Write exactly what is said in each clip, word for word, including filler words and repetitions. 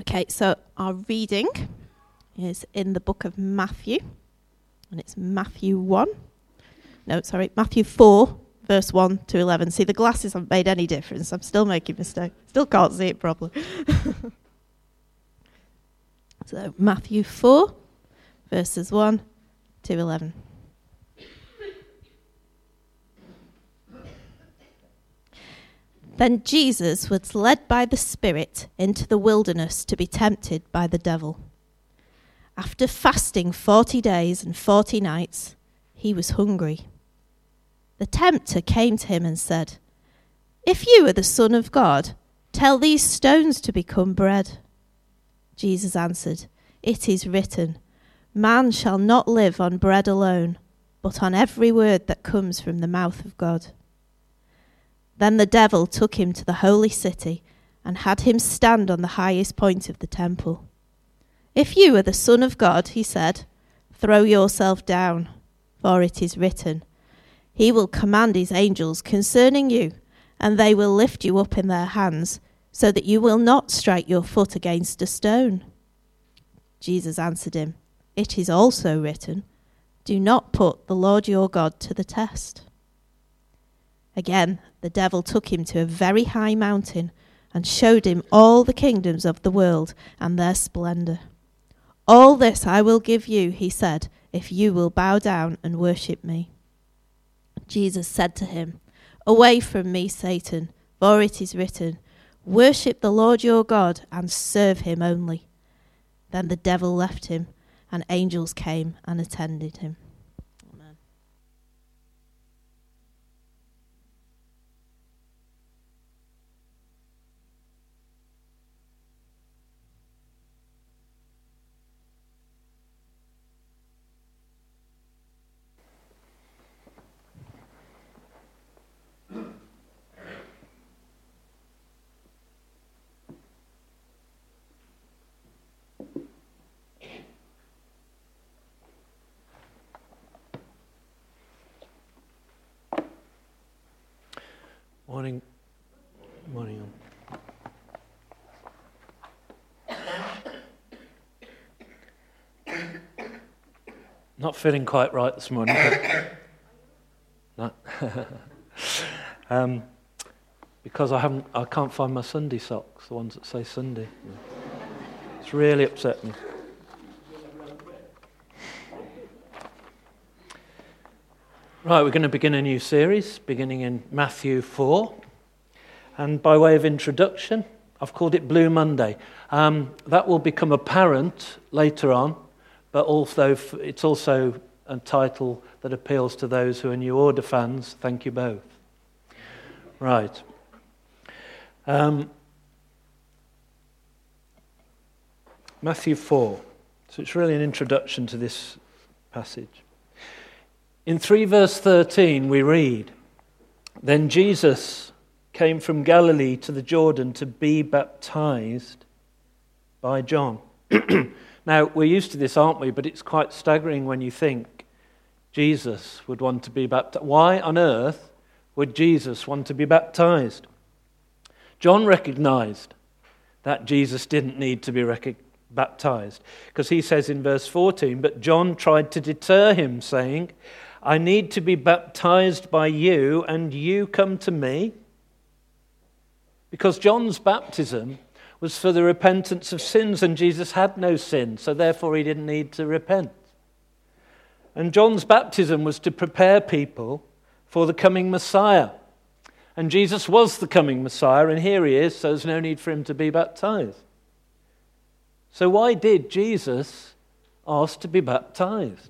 Okay, so our reading is in the book of Matthew, and it's Matthew one. No, sorry, Matthew four, verse one to eleven. See, the glasses haven't made any difference. I'm still making mistakes. Still can't see it properly. So, Matthew four, verses one to eleven. Then Jesus was led by the Spirit into the wilderness to be tempted by the devil. After fasting forty days and forty nights, he was hungry. The tempter came to him and said, "If you are the Son of God, tell these stones to become bread." Jesus answered, "It is written, man shall not live on bread alone, but on every word that comes from the mouth of God." Then the devil took him to the holy city and had him stand on the highest point of the temple. "If you are the Son of God," he said, "throw yourself down, for it is written, he will command his angels concerning you, and they will lift you up in their hands, so that you will not strike your foot against a stone." Jesus answered him, "It is also written, do not put the Lord your God to the test." Again, the devil took him to a very high mountain and showed him all the kingdoms of the world and their splendor. "All this I will give you," he said, "if you will bow down and worship me." Jesus said to him, "Away from me, Satan, for it is written, worship the Lord your God and serve him only." Then the devil left him, and angels came and attended him. Amen. Morning. Morning. Not feeling quite right this morning. But no. um, because I haven't, I can't find my Sunday socks, the ones that say Sunday. It's really upset me. Right, we're going to begin a new series, beginning in Matthew four. And by way of introduction, I've called it Blue Monday. Um, that will become apparent later on, but also f- it's also a title that appeals to those who are New Order fans. Thank you both. Right. Um, Matthew four. So it's really an introduction to this passage. In three verse thirteen we read, "Then Jesus came from Galilee to the Jordan to be baptized by John." Now, we're used to this, aren't we? But it's quite staggering when you think Jesus would want to be baptized. Why on earth would Jesus want to be baptized? John recognized that Jesus didn't need to be rec- baptized, because he says in verse fourteen, "But John tried to deter him, saying, 'I need to be baptized by you, and you come to me?'" Because John's baptism was for the repentance of sins, and Jesus had no sin, so therefore he didn't need to repent. And John's baptism was to prepare people for the coming Messiah. And Jesus was the coming Messiah, and here he is, so there's no need for him to be baptized. So why did Jesus ask to be baptized?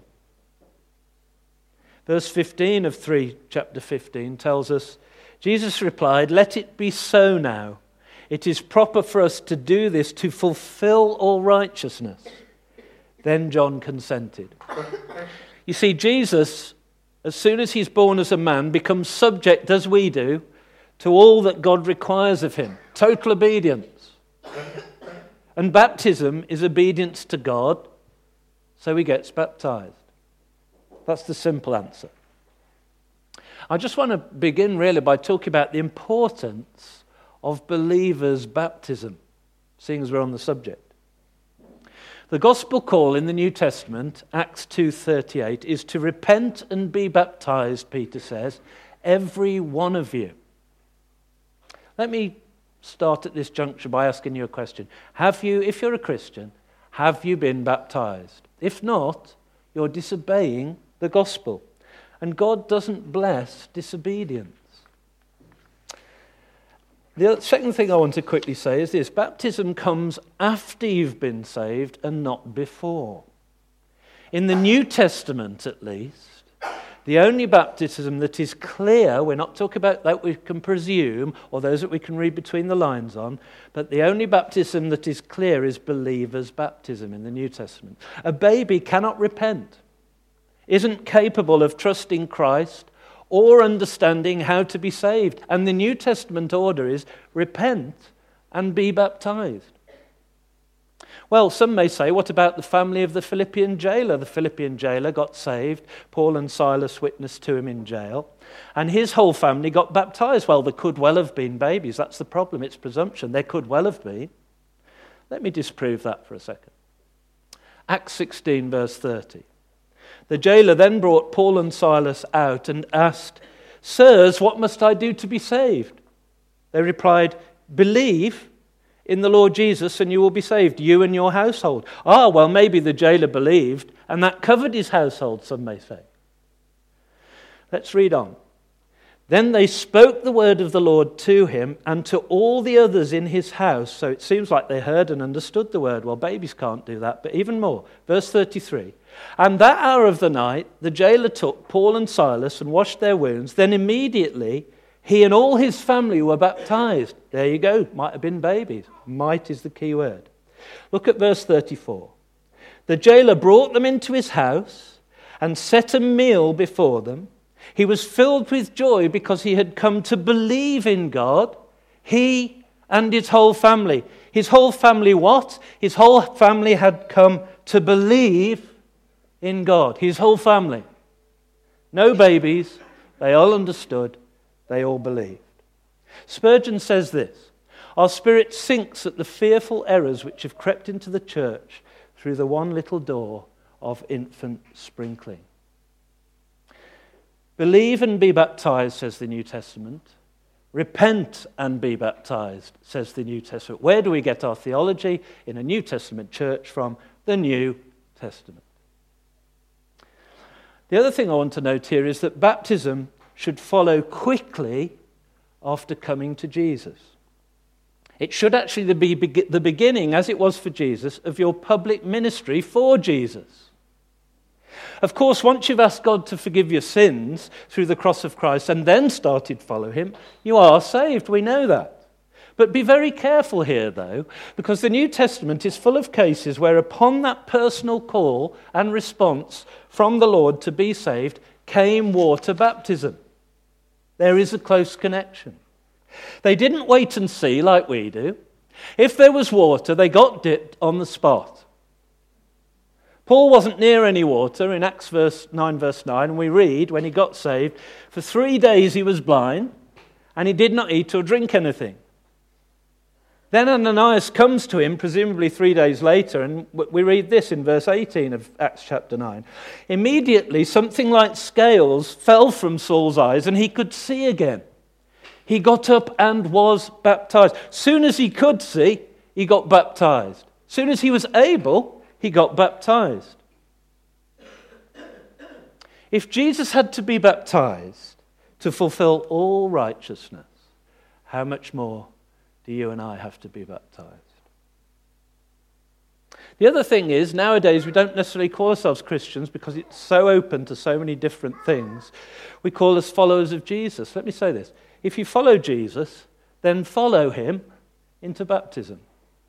Verse fifteen of three, chapter fifteen tells us, Jesus replied, "Let it be so now. It is proper for us to do this to fulfill all righteousness." Then John consented. You see, Jesus, as soon as he's born as a man, becomes subject, as we do, to all that God requires of him. Total obedience. And baptism is obedience to God, so he gets baptized. That's the simple answer. I just want to begin really by talking about the importance of believers' baptism, seeing as we're on the subject. The gospel call in the New Testament, Acts two thirty-eight, is to repent and be baptized, Peter says, every one of you. Let me start at this juncture by asking you a question. Have you, if you're a Christian, have you been baptized? If not, you're disobeying the gospel. And God doesn't bless disobedience. The second thing I want to quickly say is this. Baptism comes after you've been saved and not before. In the New Testament, at least, the only baptism that is clear, we're not talking about that we can presume or those that we can read between the lines on, but the only baptism that is clear is believer's baptism in the New Testament. A baby cannot repent, isn't capable of trusting Christ or understanding how to be saved. And the New Testament order is repent and be baptized. Well, some may say, what about the family of the Philippian jailer? The Philippian jailer got saved. Paul and Silas witnessed to him in jail. And his whole family got baptized. Well, there could well have been babies. That's the problem. It's presumption. There could well have been. Let me disprove that for a second. Acts sixteen, verse thirty. The jailer then brought Paul and Silas out and asked, "Sirs, what must I do to be saved?" They replied, "Believe in the Lord Jesus and you will be saved, you and your household." Ah, well, maybe the jailer believed and that covered his household, some may say. Let's read on. Then they spoke the word of the Lord to him and to all the others in his house. So it seems like they heard and understood the word. Well, babies can't do that, but even more. Verse thirty-three. And that hour of the night, the jailer took Paul and Silas and washed their wounds. Then immediately he and all his family were baptized. There you go. Might have been babies. Might is the key word. Look at verse thirty-four. The jailer brought them into his house and set a meal before them. He was filled with joy because he had come to believe in God, he and his whole family. His whole family what? His whole family had come to believe in God. His whole family. No babies. They all understood. They all believed. Spurgeon says this: our spirit sinks at the fearful errors which have crept into the church through the one little door of infant sprinkling. Believe and be baptized, says the New Testament. Repent and be baptized, says the New Testament. Where do we get our theology in a New Testament church from? The New Testament. The other thing I want to note here is that baptism should follow quickly after coming to Jesus. It should actually be the beginning, as it was for Jesus, of your public ministry for Jesus. Of course, once you've asked God to forgive your sins through the cross of Christ and then started to follow him, you are saved. We know that. But be very careful here, though, because the New Testament is full of cases where upon that personal call and response from the Lord to be saved came water baptism. There is a close connection. They didn't wait and see like we do. If there was water, they got dipped on the spot. Paul wasn't near any water. In Acts verse nine, verse nine, we read, when he got saved, for three days he was blind, and he did not eat or drink anything. Then Ananias comes to him, presumably three days later, and we read this in verse eighteen of Acts chapter nine. Immediately, something like scales fell from Saul's eyes, and he could see again. He got up and was baptized. Soon as he could see, he got baptized. Soon as he was able, he got baptized. If Jesus had to be baptized to fulfill all righteousness, how much more do you and I have to be baptized? The other thing is, nowadays we don't necessarily call ourselves Christians because it's so open to so many different things. We call us followers of Jesus. Let me say this. If you follow Jesus, then follow him into baptism.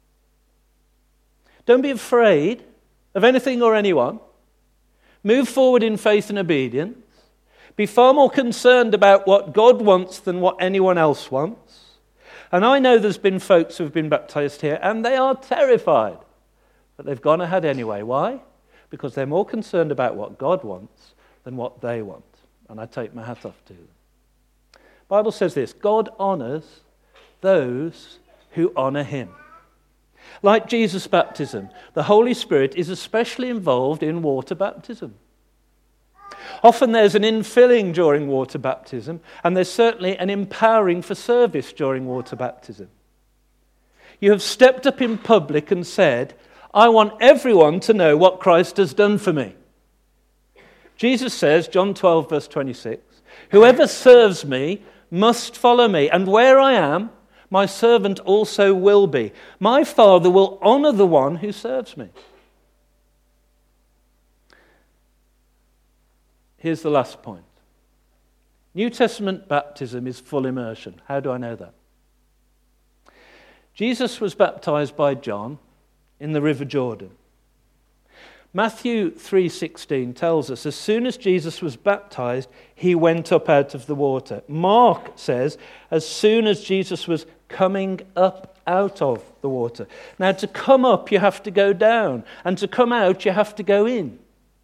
Don't be afraid of anything or anyone. Move forward in faith and obedience. Be far more concerned about what God wants than what anyone else wants. And I know there's been folks who've been baptized here and they are terrified. But they've gone ahead anyway. Why? Because they're more concerned about what God wants than what they want. And I take my hat off to them. The Bible says this: God honors those who honor him. Like Jesus' baptism, the Holy Spirit is especially involved in water baptism. Often there's an infilling during water baptism, and there's certainly an empowering for service during water baptism. You have stepped up in public and said, I want everyone to know what Christ has done for me. Jesus says, John twelve, verse twenty-six, whoever serves me must follow me, and where I am, my servant also will be. My Father will honor the one who serves me. Here's the last point. New Testament baptism is full immersion. How do I know that? Jesus was baptized by John in the River Jordan. Matthew three sixteen tells us as soon as Jesus was baptized, he went up out of the water. Mark says as soon as Jesus was coming up out of the water. Now, to come up, you have to go down, and to come out, you have to go in.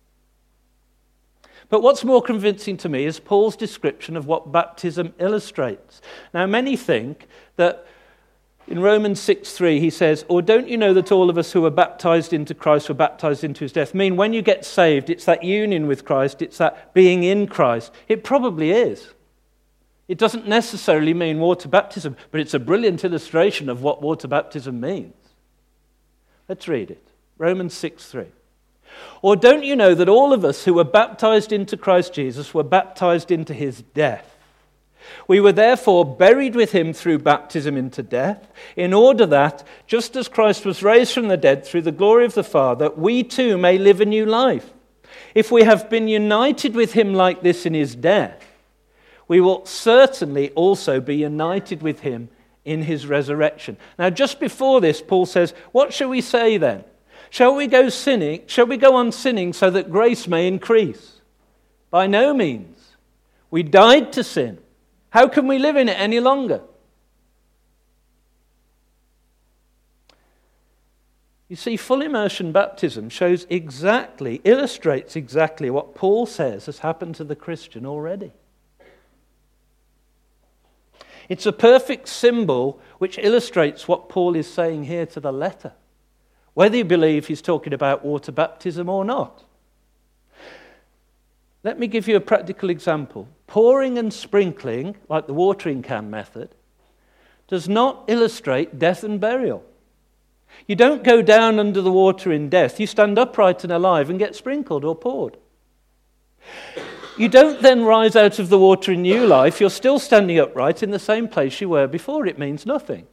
But what's more convincing to me is Paul's description of what baptism illustrates. Now, many think that in Romans six three he says, or don't you know that all of us who were baptized into Christ were baptized into his death? I mean, when you get saved, it's that union with Christ, it's that being in Christ. It probably is. It doesn't necessarily mean water baptism, but it's a brilliant illustration of what water baptism means. Let's read it. Romans six three. Or don't you know that all of us who were baptized into Christ Jesus were baptized into his death? We were therefore buried with him through baptism into death, in order that, just as Christ was raised from the dead through the glory of the Father, we too may live a new life. If we have been united with him like this in his death, we will certainly also be united with him in his resurrection. Now, just before this, Paul says, what shall we say then? Shall we go sinning? Shall we go on sinning so that grace may increase? By no means. We died to sin. How can we live in it any longer? You see, full immersion baptism shows exactly, illustrates exactly what Paul says has happened to the Christian already. It's a perfect symbol which illustrates what Paul is saying here to the letter, whether you believe he's talking about water baptism or not. Let me give you a practical example. Pouring and sprinkling, like the watering can method, does not illustrate death and burial. You don't go down under the water in death. You stand upright and alive and get sprinkled or poured. You don't then rise out of the water in new life. You're still standing upright in the same place you were before. It means nothing.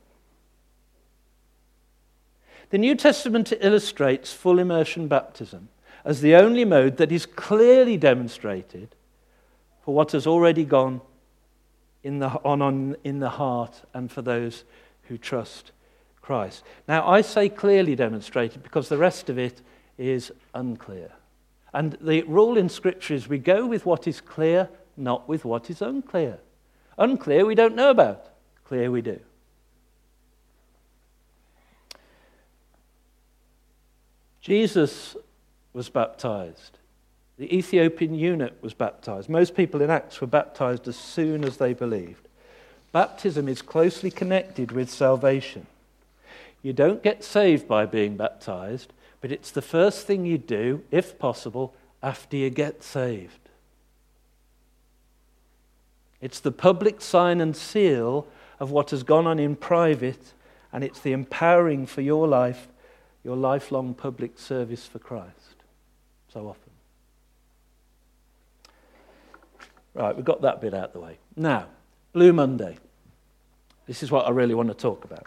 The New Testament illustrates full immersion baptism as the only mode that is clearly demonstrated for what has already gone in the, on, on in the heart and for those who trust Christ. Now, I say clearly demonstrated because the rest of it is unclear. And the rule in Scripture is we go with what is clear, not with what is unclear. Unclear we don't know about. Clear we do. Jesus was baptized. The Ethiopian eunuch was baptized. Most people in Acts were baptized as soon as they believed. Baptism is closely connected with salvation. You don't get saved by being baptized, but it's the first thing you do, if possible, after you get saved. It's the public sign and seal of what has gone on in private, and it's the empowering for your life, your lifelong public service for Christ, so often. Right, we've got that bit out of the way. Now, Blue Monday. This is what I really want to talk about.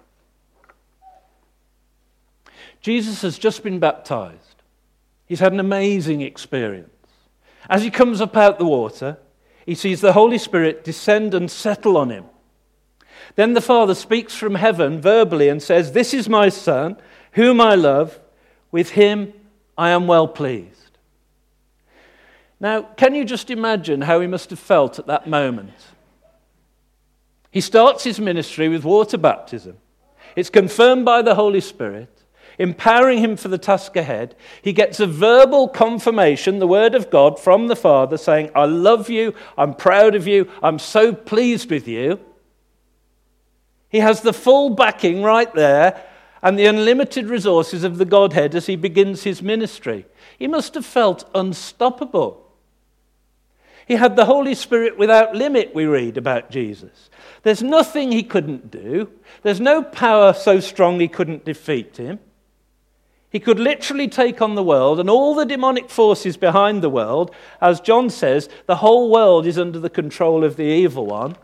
Jesus has just been baptized. He's had an amazing experience. As he comes up out the water, he sees the Holy Spirit descend and settle on him. Then the Father speaks from heaven verbally and says, "This is my Son, whom I love. With him I am well pleased." Now, can you just imagine how he must have felt at that moment? He starts his ministry with water baptism. It's confirmed by the Holy Spirit, empowering him for the task ahead. He gets a verbal confirmation, the word of God from the Father saying, "I love you, I'm proud of you, I'm so pleased with you." He has the full backing right there, and the unlimited resources of the Godhead as he begins his ministry. He must have felt unstoppable. He had the Holy Spirit without limit, we read about Jesus. There's nothing he couldn't do. There's no power so strong he couldn't defeat him. He could literally take on the world and all the demonic forces behind the world. As John says, the whole world is under the control of the evil one.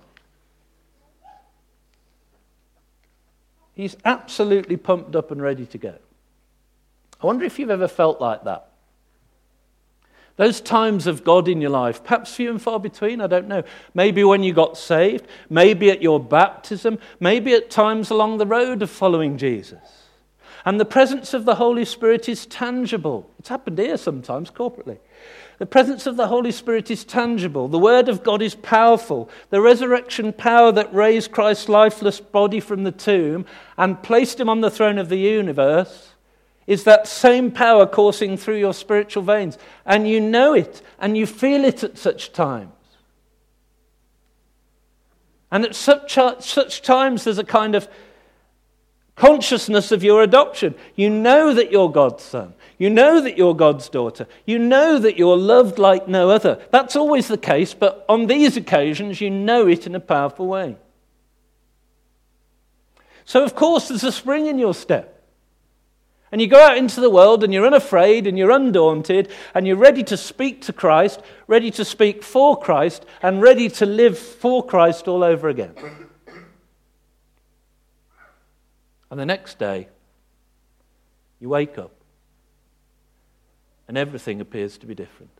He's absolutely pumped up and ready to go. I wonder if you've ever felt like that. Those times of God in your life, perhaps few and far between, I don't know. Maybe when you got saved, maybe at your baptism, maybe at times along the road of following Jesus. And the presence of the Holy Spirit is tangible. It's happened here sometimes, corporately. The presence of the Holy Spirit is tangible. The Word of God is powerful. The resurrection power that raised Christ's lifeless body from the tomb and placed him on the throne of the universe is that same power coursing through your spiritual veins. And you know it, and you feel it at such times. And at such, such times there's a kind of consciousness of your adoption. You know that you're God's son. You know that you're God's daughter. You know that you're loved like no other. That's always the case, but on these occasions you know it in a powerful way. So of course there's a spring in your step. And you go out into the world and you're unafraid and you're undaunted and you're ready to speak to Christ, ready to speak for Christ, and ready to live for Christ all over again. And the next day, you wake up, and everything appears to be different.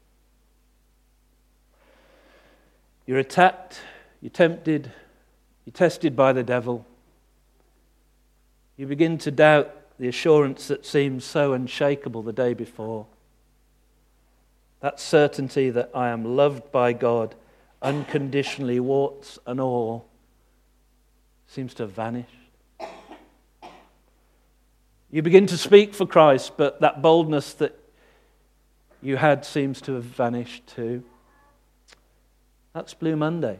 You're attacked, you're tempted, you're tested by the devil. You begin to doubt the assurance that seemed so unshakable the day before. That certainty that I am loved by God unconditionally, warts and all, seems to have vanished. You begin to speak for Christ, but that boldness that you had seems to have vanished too. That's Blue Monday.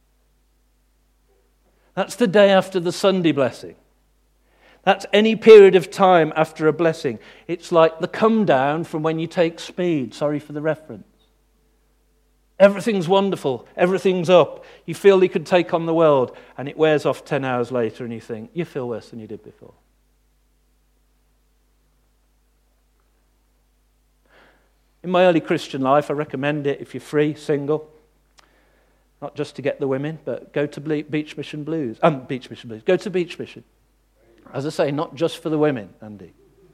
That's the day after the Sunday blessing. That's any period of time after a blessing. It's like the come down from when you take speed. Sorry for the reference. Everything's wonderful. Everything's up. You feel you could take on the world, and it wears off ten hours later, and you think, you feel worse than you did before. In my early Christian life, I recommend it if you're free, single, not just to get the women, but go to Beach Mission Blues. Um, Beach Mission Blues. Go to Beach Mission. As I say, not just for the women, Andy.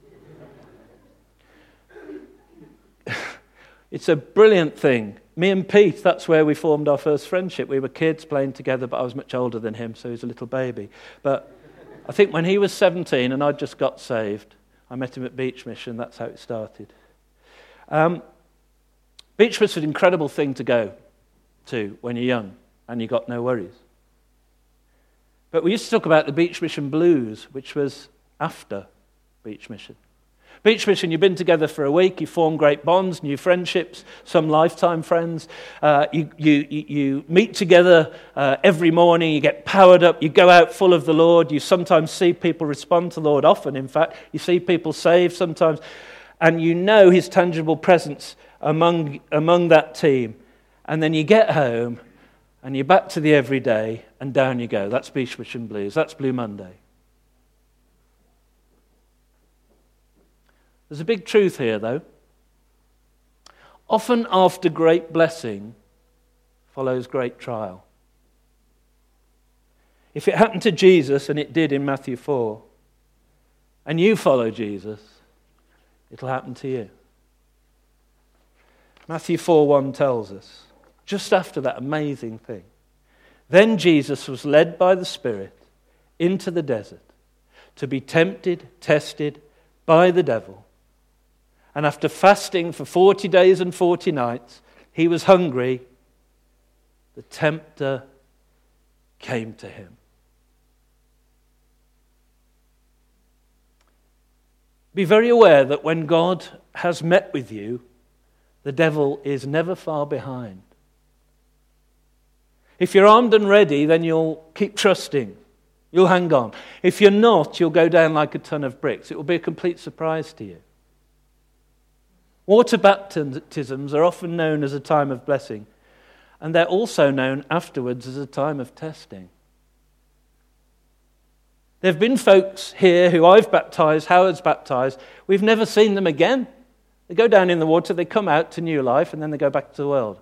It's a brilliant thing. Me and Pete, that's where we formed our first friendship. We were kids playing together, but I was much older than him, so he was a little baby. But I think when he was seventeen and I'd just got saved, I met him at Beach Mission. That's how it started. Um, Beach was an incredible thing to go to when you're young and you got no worries. But we used to talk about the Beach Mission Blues, which was after Beach Mission. Beach Mission, you've been together for a week, you form great bonds, new friendships, some lifetime friends. Uh, you, you, you meet together uh, every morning, you get powered up, you go out full of the Lord, you sometimes see people respond to the Lord, often in fact, you see people saved sometimes. And you know his tangible presence among among that team. And then you get home, and you're back to the everyday, and down you go. That's Beach Mission Blues. That's Blue Monday. There's a big truth here, though. Often after great blessing follows great trial. If it happened to Jesus, and it did in Matthew four, and you follow Jesus, it'll happen to you. Matthew four one tells us, just after that amazing thing, then Jesus was led by the Spirit into the desert to be tempted, tested by the devil. And after fasting for forty days and forty nights, he was hungry. The tempter came to him. Be very aware that when God has met with you, the devil is never far behind. If you're armed and ready, then you'll keep trusting. You'll hang on. If you're not, you'll go down like a ton of bricks. It will be a complete surprise to you. Water baptisms are often known as a time of blessing, and they're also known afterwards as a time of testing. There have been folks here who I've baptized, Howard's baptized. We've never seen them again. They go down in the water, they come out to new life, and then they go back to the world.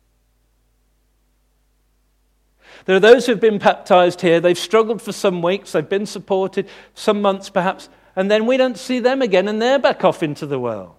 There are those who've been baptized here. They've struggled for some weeks. They've been supported, some months perhaps, and then we don't see them again, and they're back off into the world.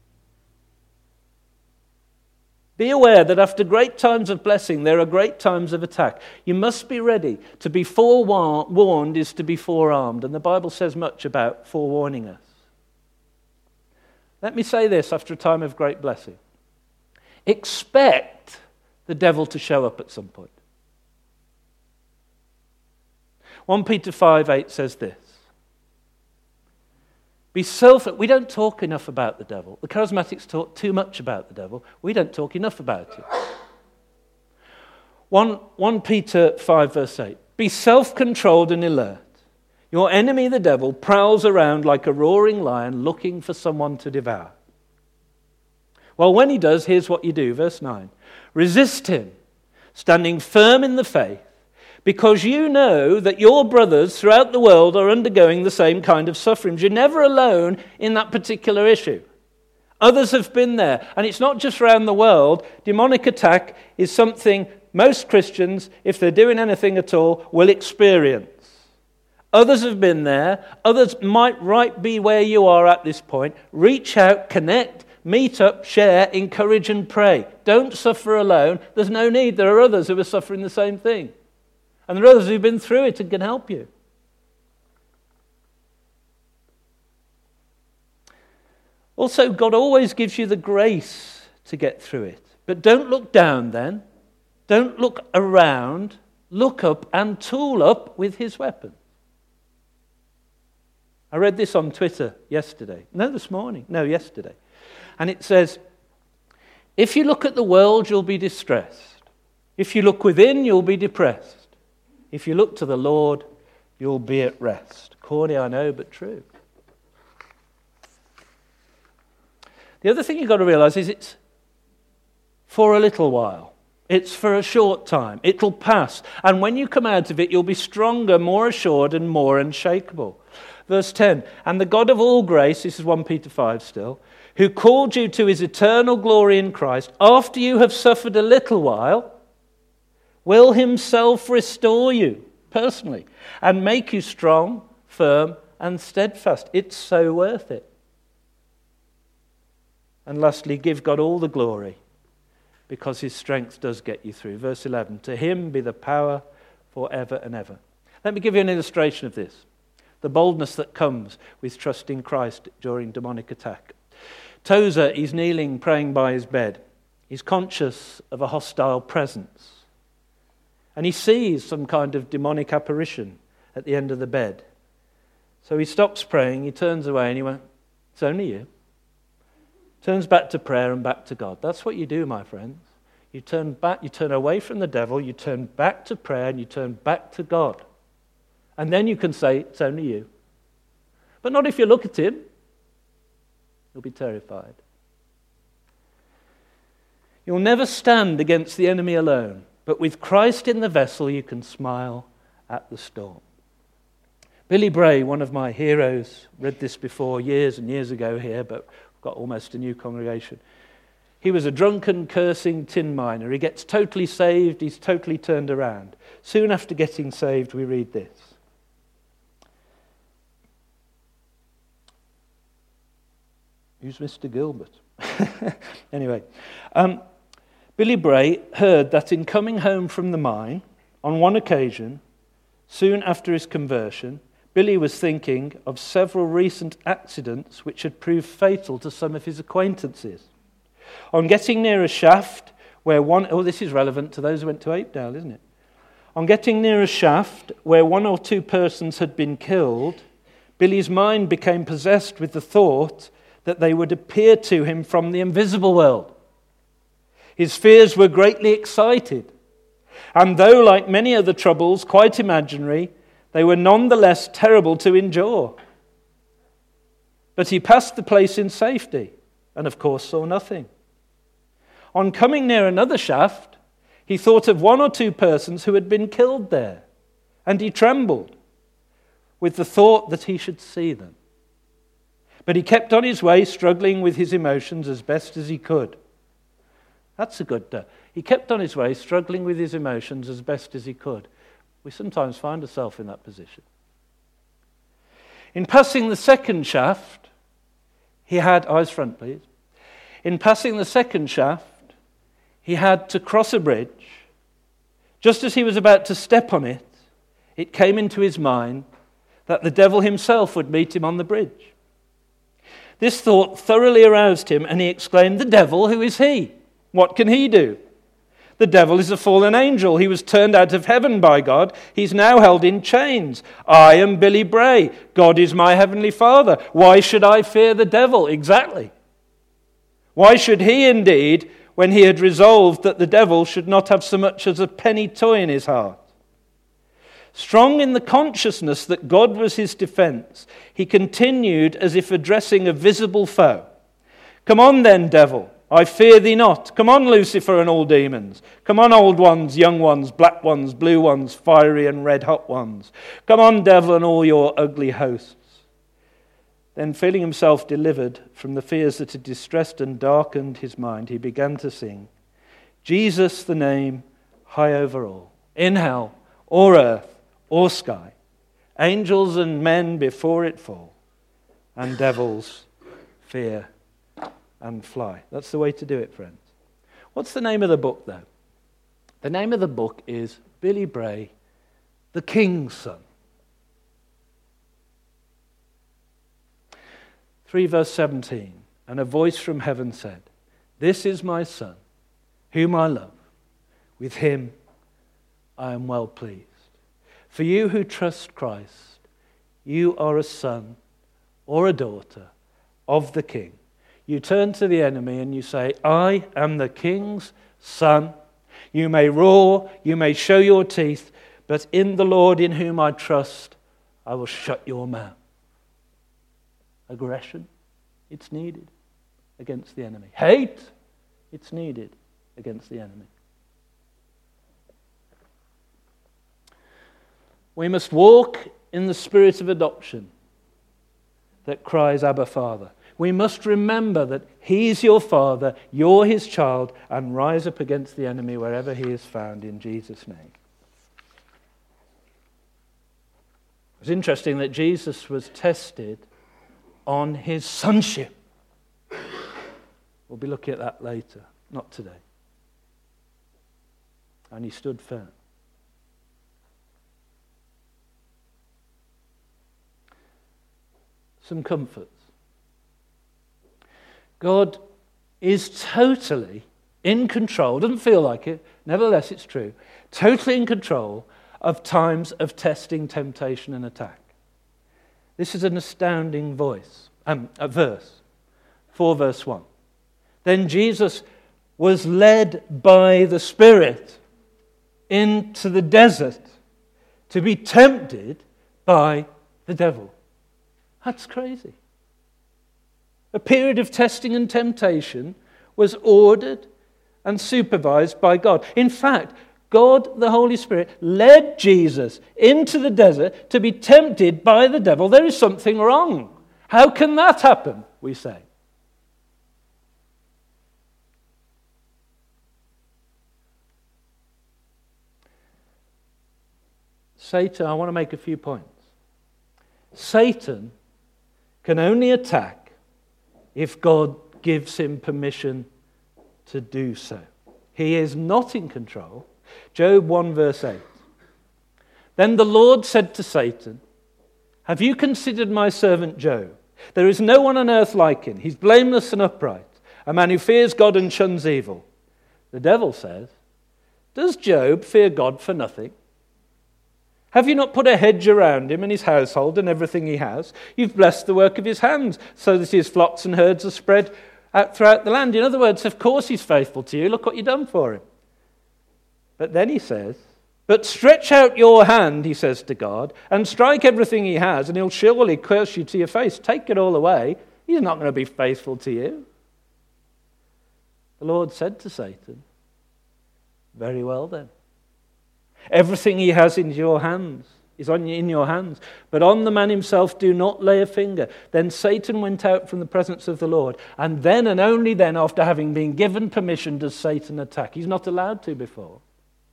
Be aware that after great times of blessing, there are great times of attack. You must be ready. To be forewarned is to be forearmed, and the Bible says much about forewarning us. Let me say this after a time of great blessing. Expect the devil to show up at some point. First Peter five eight says this. Be self. We don't talk enough about the devil. The charismatics talk too much about the devil. We don't talk enough about it. First Peter five verse eight. Be self-controlled and alert. Your enemy, the devil, prowls around like a roaring lion looking for someone to devour. Well, when he does, here's what you do. Verse nine. Resist him, standing firm in the faith, because you know that your brothers throughout the world are undergoing the same kind of sufferings. You're never alone in that particular issue. Others have been there. And it's not just around the world. Demonic attack is something most Christians, if they're doing anything at all, will experience. Others have been there. Others might right be where you are at this point. Reach out, connect, meet up, share, encourage and pray. Don't suffer alone. There's no need. There are others who are suffering the same thing. And there are others who've been through it and can help you. Also, God always gives you the grace to get through it. But don't look down then. Don't look around. Look up and tool up with his weapon. I read this on Twitter yesterday. No, this morning. No, yesterday. And it says, if you look at the world, you'll be distressed. If you look within, you'll be depressed. If you look to the Lord, you'll be at rest. Corny, I know, but true. The other thing you've got to realize is it's for a little while. It's for a short time. It'll pass. And when you come out of it, you'll be stronger, more assured, and more unshakable. Verse ten, and the God of all grace, this is First Peter five still, who called you to his eternal glory in Christ, after you have suffered a little while, will himself restore you personally and make you strong, firm, and steadfast. It's so worth it. And lastly, give God all the glory because his strength does get you through. Verse eleven, to him be the power forever and ever. Let me give you an illustration of this. The boldness that comes with trusting Christ during demonic attack. Tozer, he's kneeling, praying by his bed. He's conscious of a hostile presence. And he sees some kind of demonic apparition at the end of the bed. So he stops praying, he turns away and he went, it's only you. Turns back to prayer and back to God. That's what you do, my friends. You turn back, you turn away from the devil, you turn back to prayer and you turn back to God. And then you can say, it's only you. But not if you look at him. You'll be terrified. You'll never stand against the enemy alone. But with Christ in the vessel, you can smile at the storm. Billy Bray, one of my heroes, read this before years and years ago here, but we've got almost a new congregation. He was a drunken, cursing tin miner. He gets totally saved. He's totally turned around. Soon after getting saved, we read this. Who's Mister Gilbert? Anyway, um, Billy Bray heard that in coming home from the mine, on one occasion, soon after his conversion, Billy was thinking of several recent accidents which had proved fatal to some of his acquaintances. On getting near a shaft where one... Oh, this is relevant to those who went to Apedale, isn't it? On getting near a shaft where one or two persons had been killed, Billy's mind became possessed with the thought that they would appear to him from the invisible world. His fears were greatly excited, and though, like many other troubles, quite imaginary, They were none the less terrible to endure. But he passed the place in safety, and of course saw nothing. On coming near another shaft, he thought of one or two persons who had been killed there, and he trembled with the thought that he should see them. But he kept on his way, struggling with his emotions as best as he could. That's a good... Uh, he kept on his way, struggling with his emotions as best as he could. We sometimes find ourselves in that position. In passing the second shaft, he had... Eyes front, please. In passing the second shaft, he had to cross a bridge. Just as he was about to step on it, it came into his mind that the devil himself would meet him on the bridge. This thought thoroughly aroused him, and he exclaimed, "The devil, who is he? What can he do? The devil is a fallen angel. He was turned out of heaven by God. He's now held in chains. I am Billy Bray. God is my heavenly Father. Why should I fear the devil?" Exactly. Why should he indeed, when he had resolved that the devil should not have so much as a penny toy in his heart? Strong in the consciousness that God was his defense, he continued as if addressing a visible foe. "Come on then, devil. I fear thee not. Come on, Lucifer and all demons. Come on, old ones, young ones, black ones, blue ones, fiery and red-hot ones. Come on, devil and all your ugly hosts." Then, feeling himself delivered from the fears that had distressed and darkened his mind, he began to sing, "Jesus the name high over all, in hell or earth or sky, angels and men before it fall, and devils fear and fly." That's the way to do it, friends. What's the name of the book, though? The name of the book is Billy Bray, the King's Son. three verse seventeen, "And a voice from heaven said, This is my Son, whom I love. With him I am well pleased." For you who trust Christ, you are a son or a daughter of the King. You turn to the enemy and you say, "I am the King's son. You may roar, you may show your teeth, but in the Lord in whom I trust, I will shut your mouth." Aggression, it's needed against the enemy. Hate, it's needed against the enemy. We must walk in the spirit of adoption that cries, "Abba, Father." We must remember that he's your Father, you're his child, and rise up against the enemy wherever he is found in Jesus' name. It's interesting that Jesus was tested on his sonship. We'll be looking at that later, not today. And he stood firm. Some comforts. God is totally in control, doesn't feel like it, nevertheless it's true, totally in control of times of testing, temptation and attack. This is an astounding voice, um, a verse, four verse one. Then Jesus was led by the Spirit into the desert to be tempted by the devil. That's crazy. A period of testing and temptation was ordered and supervised by God. In fact, God, the Holy Spirit, led Jesus into the desert to be tempted by the devil. There is something wrong. How can that happen, we say? Satan, I want to make a few points. Satan can only attack if God gives him permission to do so. He is not in control. Job one verse eight. Then the Lord said to Satan, "Have you considered my servant Job? There is no one on earth like him. He's blameless and upright, a man who fears God and shuns evil." The devil says, "Does Job fear God for nothing? Have you not put a hedge around him and his household and everything he has? You've blessed the work of his hands, so that his flocks and herds are spread out throughout the land." In other words, of course he's faithful to you. Look what you've done for him. But then he says, But stretch out your hand, he says to God, and strike everything he has, and he'll surely curse you to your face. Take it all away. He's not going to be faithful to you. The Lord said to Satan, very well then. Everything he has in your hands is on in your hands. But on the man himself do not lay a finger. Then Satan went out from the presence of the Lord. And then and only then, after having been given permission, does Satan attack. He's not allowed to before.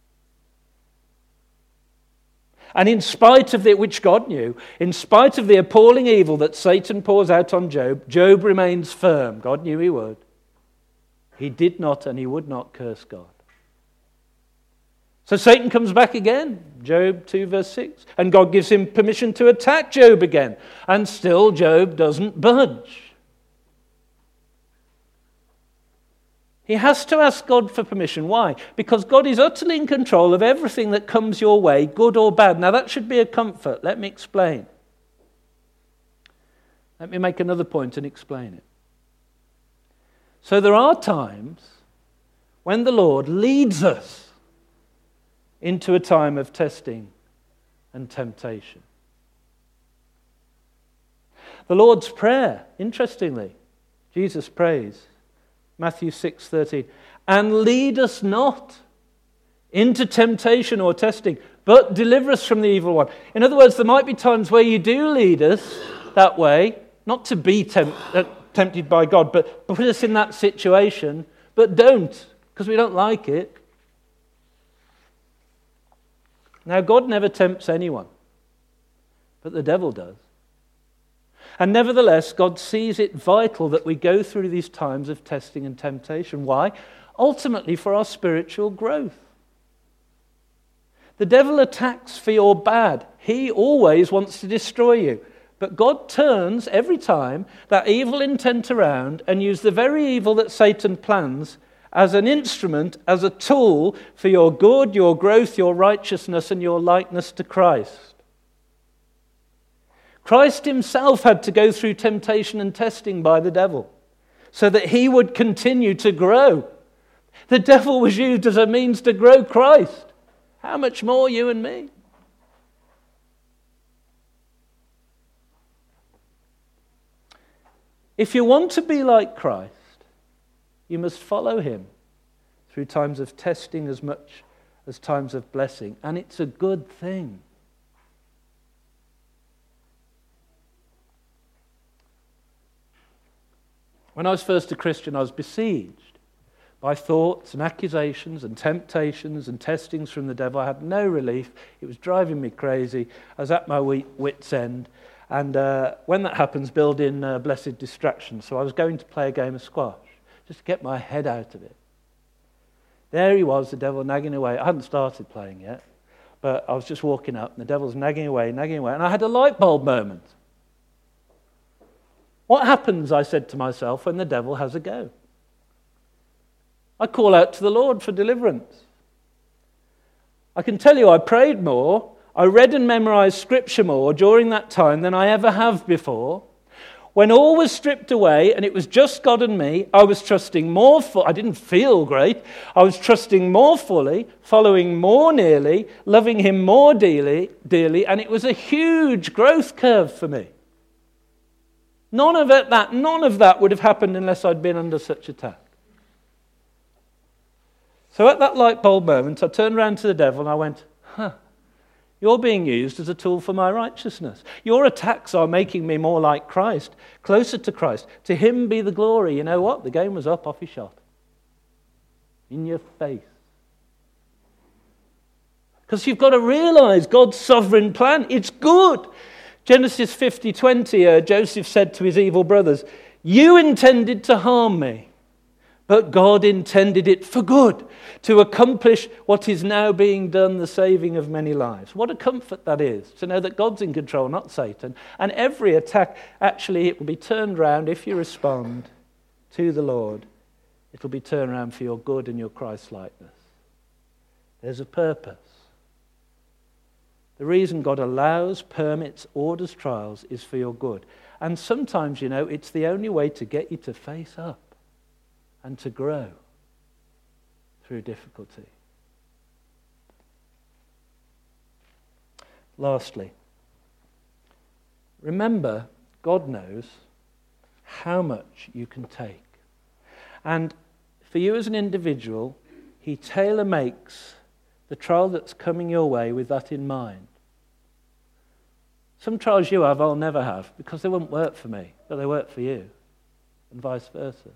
And in spite of it, which God knew, in spite of the appalling evil that Satan pours out on Job, Job remains firm. God knew he would. He did not and he would not curse God. So Satan comes back again, Job two verse six, and God gives him permission to attack Job again. And still Job doesn't budge. He has to ask God for permission. Why? Because God is utterly in control of everything that comes your way, good or bad. Now that should be a comfort. Let me explain. Let me make another point and explain it. So there are times when the Lord leads us into a time of testing and temptation. The Lord's Prayer, interestingly, Jesus prays, Matthew six thirteen, and lead us not into temptation or testing, but deliver us from the evil one. In other words, there might be times where you do lead us that way, not to be temp- uh, tempted by God, but put us in that situation, but don't, because we don't like it. Now, God never tempts anyone, but the devil does. And nevertheless, God sees it vital that we go through these times of testing and temptation. Why? Ultimately, for our spiritual growth. The devil attacks for your bad. He always wants to destroy you. But God turns every time that evil intent around and uses the very evil that Satan plans as an instrument, as a tool for your good, your growth, your righteousness, and your likeness to Christ. Christ himself had to go through temptation and testing by the devil so that he would continue to grow. The devil was used as a means to grow Christ. How much more you and me? If you want to be like Christ, you must follow him through times of testing as much as times of blessing. And it's a good thing. When I was first a Christian, I was besieged by thoughts and accusations and temptations and testings from the devil. I had no relief. It was driving me crazy. I was at my wit's end. And uh, when that happens, build in uh, blessed distraction. So I was going to play a game of squash, just to get my head out of it. There he was, the devil nagging away. I hadn't started playing yet, but I was just walking up, and the devil's nagging away, nagging away. And I had a light bulb moment. What happens, I said to myself, when the devil has a go? I call out to the Lord for deliverance. I can tell you I prayed more, I read and memorized scripture more during that time than I ever have before. When all was stripped away and it was just God and me, I was trusting more fully. I didn't feel great. I was trusting more fully, following more nearly, loving him more dearly, dearly, and it was a huge growth curve for me. None of it, that, none of that would have happened unless I'd been under such attack. So at that light bulb moment, I turned around to the devil and I went, huh, you're being used as a tool for my righteousness. Your attacks are making me more like Christ, closer to Christ. To him be the glory. You know what? The game was up, off he shot. In your face. Because you've got to realize God's sovereign plan. It's good. Genesis fifty twenty, uh, Joseph said to his evil brothers, you intended to harm me, but God intended it for good, to accomplish what is now being done, the saving of many lives. What a comfort that is, to know that God's in control, not Satan. And every attack, actually, it will be turned around if you respond to the Lord. It will be turned around for your good and your Christ-likeness. There's a purpose. The reason God allows, permits, orders trials is for your good. And sometimes, you know, it's the only way to get you to face up and to grow through difficulty. lastly, remember, God knows how much you can take. And for you as an individual, he tailor-makes the trial that's coming your way with that in mind. Some trials you have, I'll never have, because they won't work for me, but they work for you, and vice versa.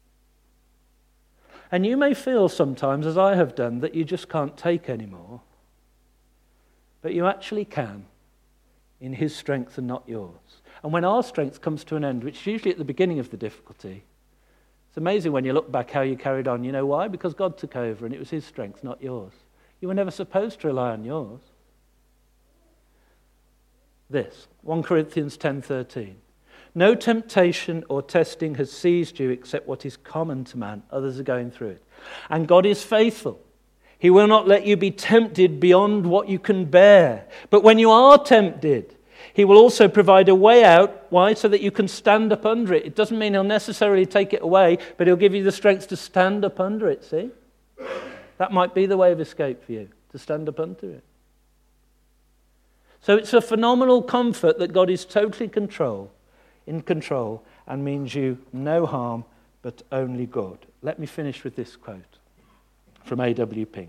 And you may feel sometimes, as I have done, that you just can't take anymore, but you actually can, in his strength and not yours. And when our strength comes to an end, which is usually at the beginning of the difficulty, it's amazing when you look back how you carried on. You know why? Because God took over, and it was his strength, not yours. You were never supposed to rely on yours. This, First Corinthians ten thirteen. No temptation or testing has seized you except what is common to man. Others are going through it. And God is faithful. He will not let you be tempted beyond what you can bear. But when you are tempted, he will also provide a way out. Why? So that you can stand up under it. It doesn't mean he'll necessarily take it away, but he'll give you the strength to stand up under it, see? That might be the way of escape for you, to stand up under it. So it's a phenomenal comfort that God is totally control, in control and means you no harm but only good. Let me finish with this quote from A W Pink.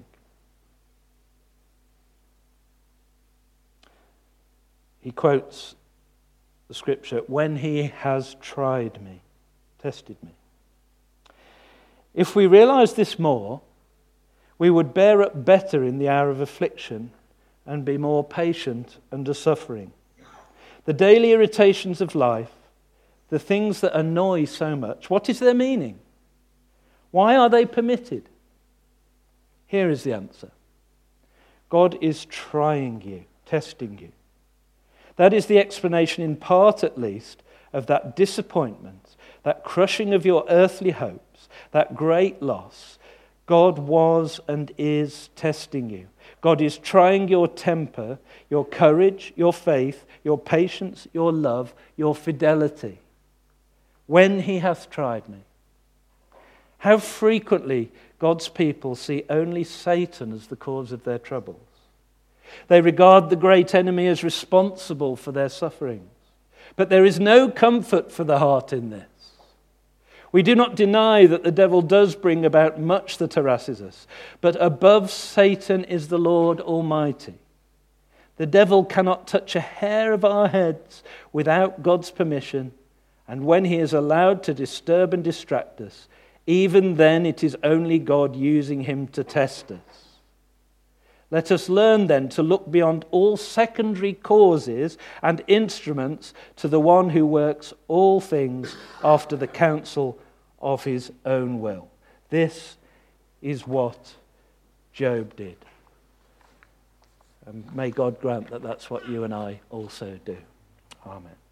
He quotes the scripture, when he has tried me, tested me. If we realize this more, we would bear up better in the hour of affliction and be more patient under suffering. The daily irritations of life, the things that annoy so much, what is their meaning? Why are they permitted? Here is the answer. God is trying you, testing you. That is the explanation, in part at least, of that disappointment, that crushing of your earthly hopes, that great loss. God was and is testing you. God is trying your temper, your courage, your faith, your patience, your love, your fidelity. When he hath tried me. How frequently God's people see only Satan as the cause of their troubles. They regard the great enemy as responsible for their sufferings. But there is no comfort for the heart in this. We do not deny that the devil does bring about much that harasses us, but above Satan is the Lord Almighty. The devil cannot touch a hair of our heads without God's permission, and when he is allowed to disturb and distract us, even then it is only God using him to test us. Let us learn then to look beyond all secondary causes and instruments to the one who works all things after the counsel of his own will. This is what Job did. And may God grant that that's what you and I also do. Amen.